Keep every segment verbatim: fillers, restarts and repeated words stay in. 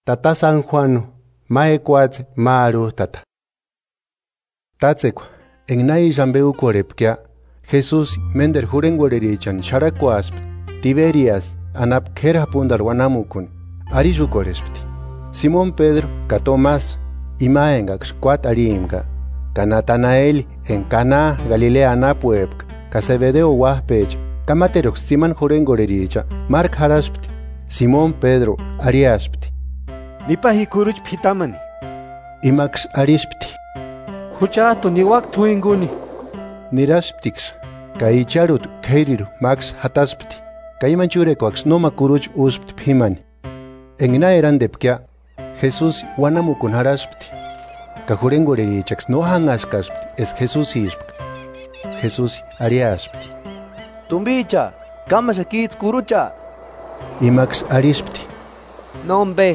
Tata San Juan, maekwatz maru tata. Tatsekwa, en nai jambeu korepkia, Jesús mender jurengorerichan sharakwasp, Tiberias, anap kera pundar wanamukun, arishu korespti. Simón Pedro, ka Tomás, imaengax kwat arimga, ka Natanael en Cana, Galilea anapuepk, ka Zebedeo wahpech, ka materox siman jurengorericha, Mark haraspti, Simón Pedro, ariaspti. Nipahi kuruch pitamani. Imax arispti. Huchato niwak tuinguni. Nirasptix, ka icharut keiriru max hataspti, ka imanchurekoax noma kuruch uspt pimani. En ina eran depkia, Jesús wanamukun haraspti, ka jurengorerichax no hangaskaspti, es Jesús ispk. Jesús ariaspti. Tumbicha, kamashakitz kurucha. Imax arispti. Nombe.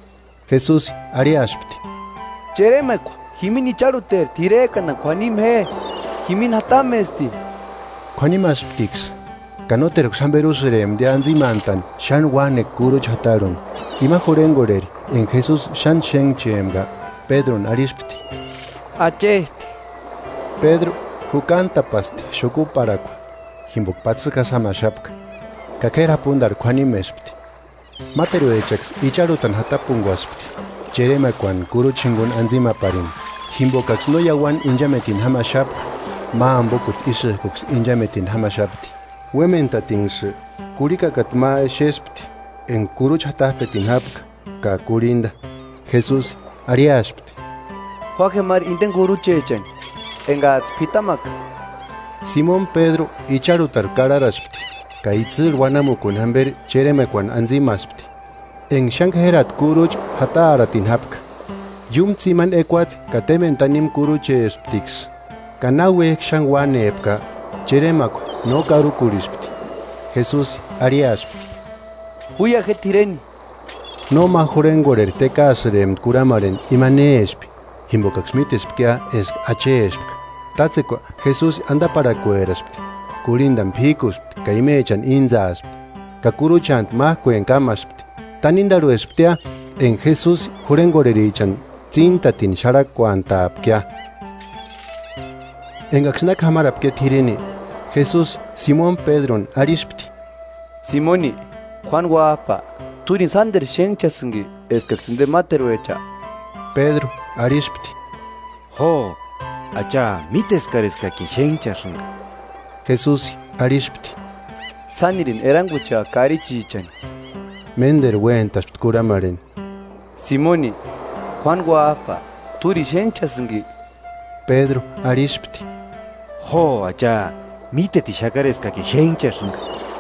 Jesús ariaspti. Cheremekwa, himini charuter, tirekana kwanim he, himin hatamesti. Kwanimasptix, kanoterox samberusrem de anzimantan, shan wanek kuruch hataron, ima jurengoreri, en Jesús shan sheng chemga, Pedron arispti. Achesti. Pedro, hukantapasti, shokuparakwa, himbok patsuka samashapka, kakera pundar kwanimespti. Matero echax icharutan hatapunguaspti, cheremekwan kuruchingun anzima parin, himbokax no yawan injametin hamashapka, ma ambokut ishekux injametin hamashapti. Wementatings, kurikakat ma eshespti, en kuruch hatahpetin hapka, ka kurinda, Jesús ariaspti. Juajemar inten kuruchechan, engats pitamak. Simón Pedro icharutar kararaspti, ka itzir wanamukun hamber cheremekwan anzimaspti. En shankherat kuruch hataratin hapka. Yum tsiman ekwatz ka tementanim kuruche esptix. Ka nawe shang wane epka, cheremako no karu kurispti. Jesús ariaspti. Huya getireni. No ma jurengorer teka asrem kuramaren imane espi. Himbokaxmitespkia es ache espka. Tatsekwa Jesús anda para kueraspti. Kurindan pikuspti, ka imechan inzaspti. Ka kuruchant mahkuen kamaspti. Tanindaru esptia en Jesús jurengorerichan tzintatin sharakuantapkia. En axnak hamarapkia tirini, Jesús Simón Pedron arispti. Simoni, Juan guapa, turin sander shengchasungi, eskaxinde materuecha. Pedro arispti. Ho, acha miteskareska ki shenchashunga. Jesús arispti. Sanirin erangucha karichichan. Mender wentaspt kuramaren. Simoni, Juan guapa, turi shenchasungi. Pedro arispti. Ho, acha miteti shakareska ki shenchashunga.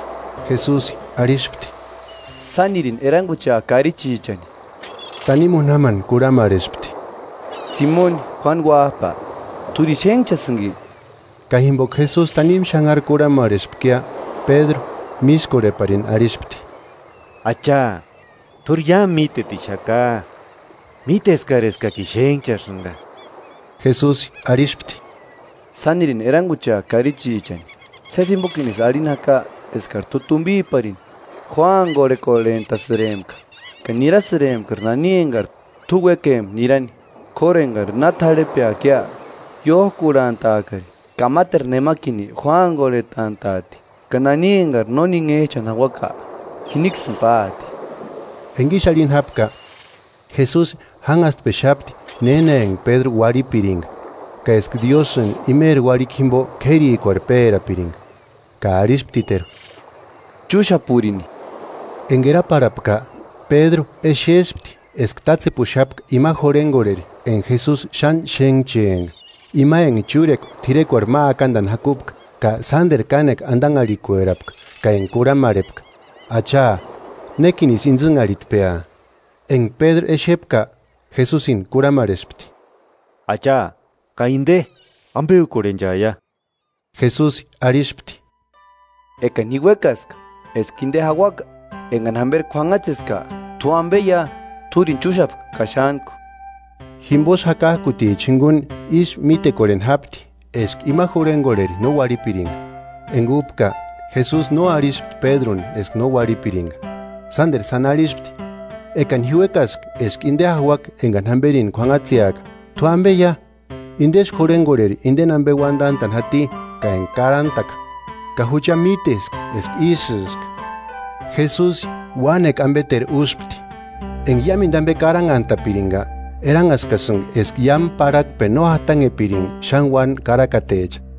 Jesús arispti. Sanirin erangucha karichichan. Tanimunaman kuramarespti. Simón, Juan guapa, turi shenchasungi. Kahimbok Jesús tanim shangar kuramarespkia, Pedro miskoreparin arispti. Acha, turya miteti shaka, miteskareska ki shenchashunga. Jesús arispti. Sanirin erangucha karichichan. Sesimbokinis arinaka eskartutumbi parin. Juan gore kolenta seremka. Kanira seremka naniengar tuwekem nirani. Korengar nathalepia kya. Yo kurantakari. Kamater nemakini Juan gore tantati. Kananiengar noningecha nawaka. Hinixen pati. Engishalin hapka. Jesús hangast beshapti neneng Pedro wari piring. Ka esk Diosen imer wari kimbo keri korpera piring. Ka arisptiter. Chusha purini. Engera parapka. Pedro eshespti esk tatse pushapk ima jorengorer en Jesús shan sheng cheng. Ima en churek tirekwar ma akandan hakupk. Ka sander kanek andan arikuerapk. Ka en kuramarepk. Acha, nekinis inzungaritpea. En Pedro eshepka, Jesúsin kuramarespti. Acha, kainde, ambeu korenjaya. Jesús arispti. Eka nihuecaska, eskinde hawaka, enganhamber kwangatzeska, tu ambeya, turin chushap kashanku. Himbos hakakuti chingun is mite koren hapti, esk ima jurengoreri no waripiring. Engupka, Jesús no arispt Pedron esk no waripiring. Sander san arispti. ekan hiuekas esk inde ahwak engan hamberin kwangatsiak tuambe ya indes jorengorer inden ambe wandantan hati ka enkarantak ka hucha mites esk isis Jesús wanek ambeter uspti en yamin dambe karanganta piringa eran askasung esk yam parak penohatan epiring shangwan karakatech